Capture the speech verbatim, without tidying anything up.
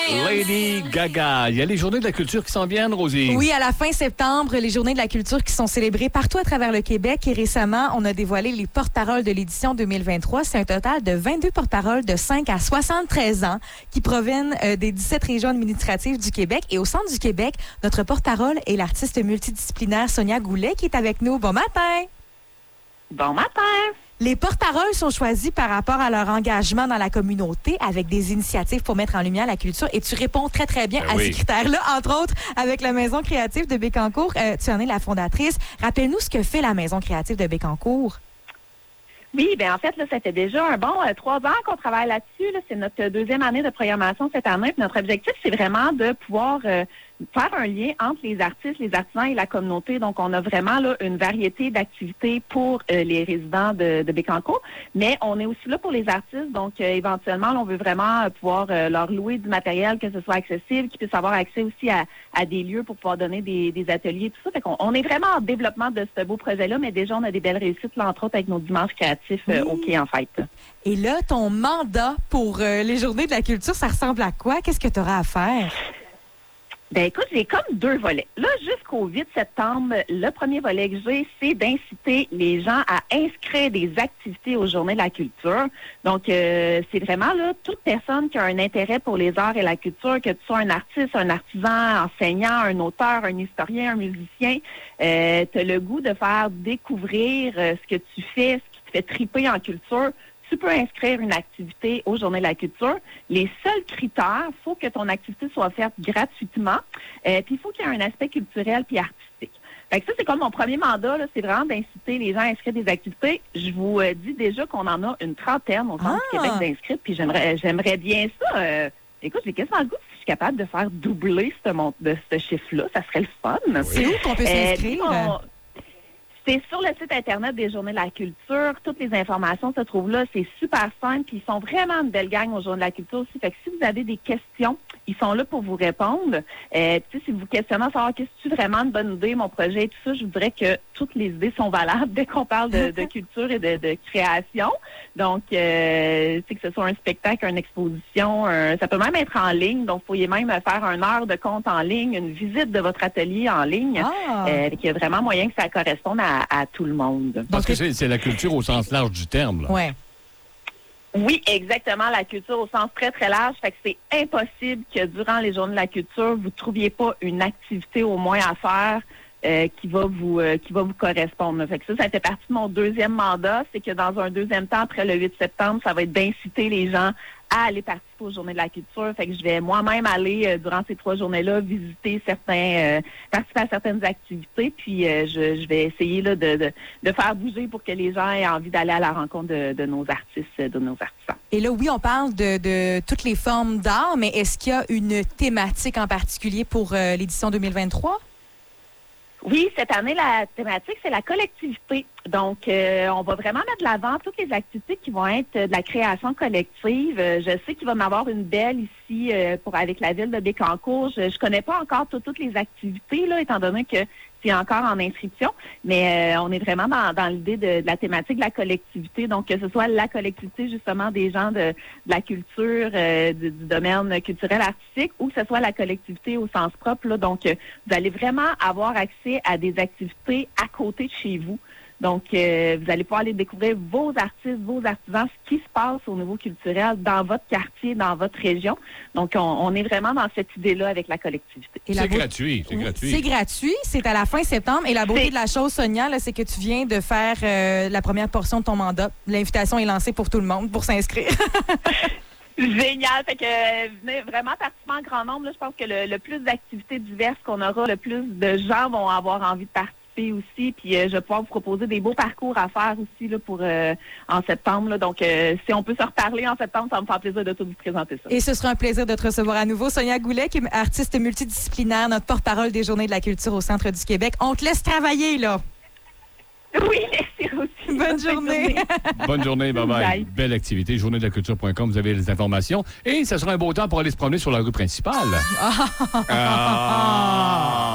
Lady Gaga. Il y a les Journées de la culture qui s'en viennent, Rosie. Oui, à la fin septembre, les Journées de la culture qui sont célébrées partout à travers le Québec. Et récemment, on a dévoilé les porte-paroles de l'édition deux mille vingt-trois. C'est un total de vingt-deux porte-paroles de cinq à soixante-treize ans qui proviennent euh, des dix-sept régions administratives du Québec. Et au centre du Québec, notre porte-parole est l'artiste multidisciplinaire Sonia Goulet qui est avec nous. Bon matin! Bon matin! Les porte-paroles sont choisis par rapport à leur engagement dans la communauté avec des initiatives pour mettre en lumière la culture. Et tu réponds très, très bien ben à oui. ces critères-là. Entre autres, avec la Maison créative de Bécancour, euh, tu en es la fondatrice. Rappelle-nous ce que fait la Maison créative de Bécancour. Oui, bien en fait, là, ça fait déjà un bon euh, trois ans qu'on travaille là-dessus. Là. C'est notre deuxième année de programmation cette année. Puis notre objectif, c'est vraiment de pouvoir euh, faire un lien entre les artistes, les artisans et la communauté. Donc, on a vraiment là une variété d'activités pour euh, les résidents de, de Bécancour. Mais on est aussi là pour les artistes. Donc, euh, éventuellement, là, on veut vraiment euh, pouvoir euh, leur louer du matériel, que ce soit accessible, qu'ils puissent avoir accès aussi à, à des lieux pour pouvoir donner des, des ateliers, tout ça. Fait qu'on on est vraiment en développement de ce beau projet-là, mais déjà, on a des belles réussites, là, entre autres, avec nos dimanches créatifs euh, Oui. au Quai, en fait. Et là, ton mandat pour euh, les Journées de la culture, ça ressemble à quoi? Qu'est-ce que tu auras à faire? Ben écoute, j'ai comme deux volets. Là, jusqu'au huit septembre, le premier volet que j'ai, c'est d'inciter les gens à inscrire des activités aux Journées de la culture. Donc, euh, c'est vraiment là toute personne qui a un intérêt pour les arts et la culture, que tu sois un artiste, un artisan, enseignant, un auteur, un historien, un musicien, euh, tu as le goût de faire découvrir euh, ce que tu fais, ce qui te fait triper en culture. Tu peux inscrire une activité aux Journées de la culture. Les seuls critères, il faut que ton activité soit faite gratuitement. Euh, puis il faut qu'il y ait un aspect culturel puis artistique. Fait que ça, c'est comme mon premier mandat, là, c'est vraiment d'inciter les gens à inscrire des activités. Je vous euh, dis déjà qu'on en a une trentaine au centre Ah! du Québec d'inscrits, puis j'aimerais j'aimerais bien ça. Euh, écoute, j'ai quasiment le goût, si je suis capable de faire doubler ce, mon- de ce chiffre-là, ça serait le fun. C'est où qu'on peut Euh, s'inscrire? puis on- C'est sur le site Internet des Journées de la culture. Toutes les informations se trouvent là. C'est super simple. Puis ils sont vraiment une belle gang aux Journées de la culture aussi. Fait que si vous avez des questions, ils sont là pour vous répondre. Euh, puis si vous questionnez à savoir qu'est-ce que c'est vraiment une bonne idée, mon projet et tout ça, je vous dirais que toutes les idées sont valables dès qu'on parle de, de culture et de, de création. Donc, euh, c'est que ce soit un spectacle, une exposition, un- ça peut même être en ligne. Donc, vous pourriez même faire une heure de compte en ligne, une visite de votre atelier en ligne. Ah! Euh, il y a vraiment moyen que ça corresponde à, à tout le monde. Parce Donc, que c'est c'est la culture au sens large du terme. Là. Ouais. Oui, exactement, la culture au sens très, très large. Fait que c'est impossible que durant les Journées de la culture, vous ne trouviez pas une activité au moins à faire euh, qui va vous euh, qui va vous correspondre. Fait que ça, ça fait partie de mon deuxième mandat. C'est que dans un deuxième temps, après le huit septembre, ça va être d'inciter les gens à aller participer aux Journées de la culture. Fait que je vais moi-même aller, euh, durant ces trois journées-là, visiter certains, euh, participer à certaines activités, puis euh, je, je vais essayer là, de, de, de faire bouger pour que les gens aient envie d'aller à la rencontre de, de nos artistes, de nos artisans. Et là, oui, on parle de, de toutes les formes d'art, mais est-ce qu'il y a une thématique en particulier pour euh, l'édition deux mille vingt-trois? Oui, cette année, la thématique, c'est la collectivité. Donc, euh, on va vraiment mettre de l'avant toutes les activités qui vont être euh, de la création collective. Euh, je sais qu'il va y en avoir une belle ici euh, pour avec la ville de Bécancour. Je ne connais pas encore tout- toutes les activités, là, étant donné que c'est encore en inscription, mais euh, on est vraiment dans, dans l'idée de, de la thématique de la collectivité. Donc, que ce soit la collectivité, justement, des gens de, de la culture, euh, du, du domaine culturel artistique, ou que ce soit la collectivité au sens propre. Là. Donc, euh, vous allez vraiment avoir accès à des activités à côté de chez vous. Donc, euh, vous allez pouvoir aller découvrir vos artistes, vos artisans, ce qui se passe au niveau culturel dans votre quartier, dans votre région. Donc, on, on est vraiment dans cette idée-là avec la collectivité. Et la C'est beau- gratuit, c'est Oui, gratuit. C'est gratuit, c'est à la fin septembre. Et la beauté C'est- de la chose, Sonia, là, c'est que tu viens de faire euh, la première portion de ton mandat. L'invitation est lancée pour tout le monde pour s'inscrire. Génial. Fait que euh, venez vraiment participer en grand nombre. Là, je pense que le, le plus d'activités diverses qu'on aura, le plus de gens vont avoir envie de participer aussi. Puis euh, je vais pouvoir vous proposer des beaux parcours à faire aussi là, pour euh, en septembre. Là. Donc, euh, si on peut se reparler en septembre, ça va me faire plaisir de tout vous présenter ça. Et ce sera un plaisir de te recevoir à nouveau. Sonia Goulet, qui est artiste multidisciplinaire, notre porte-parole des Journées de la culture au Centre du Québec. On te laisse travailler, là. Oui, merci aussi. Bonne journée. Bonne journée, bye bye. Bye. Belle activité, journée de la culture point com, vous avez les informations. Et ça sera un beau temps pour aller se promener sur la rue principale. Ah!